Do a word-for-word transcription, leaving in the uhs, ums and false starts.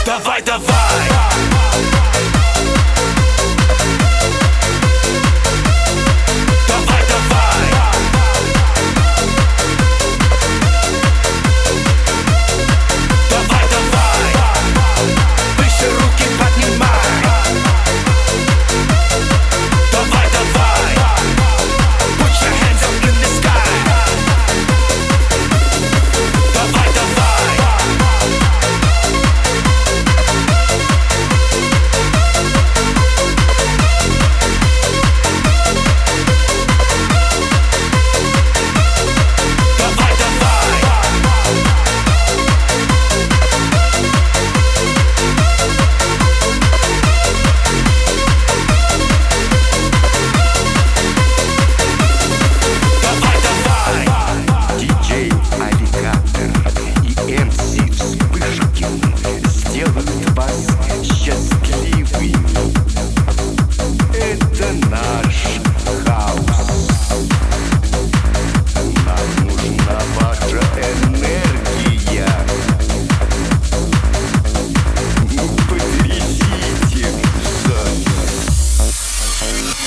Давай, давай. Давай, давай. Давай, давай. Выше руки поднимай. Давай, давай. Put your hands up in the sky. Давай, давай. Давай, давай. Давай, давай. Диджей Аллигатор и эм си Вспышкин сделают вас